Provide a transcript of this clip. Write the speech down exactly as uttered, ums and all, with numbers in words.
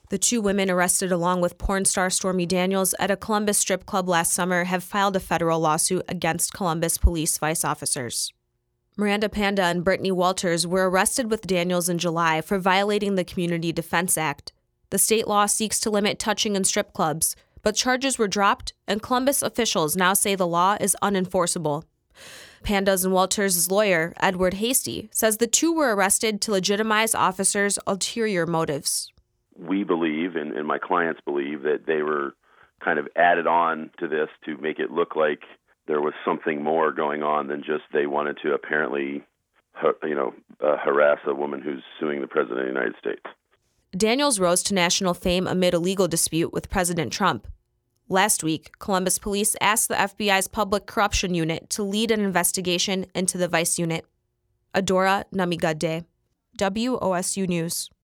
The two women arrested along with porn star Stormy Daniels at a Columbus strip club last summer have filed a federal lawsuit against Columbus police vice officers. Miranda Panda and Brittany Walters were arrested with Daniels in July for violating the Community Defense Act. The state law seeks to limit touching in strip clubs, but charges were dropped, and Columbus officials now say the law is unenforceable. Panda's and Walters' lawyer, Edward Hasty, says the two were arrested to legitimize officers' ulterior motives. We believe, and, and my clients believe, that they were kind of added on to this to make it look like there was something more going on than just they wanted to apparently, you know, uh, harass a woman who's suing the president of the United States. Daniels rose to national fame amid a legal dispute with President Trump. Last week, Columbus police asked the F B I's Public Corruption Unit to lead an investigation into the Vice Unit. Adora Namigade, W O S U News.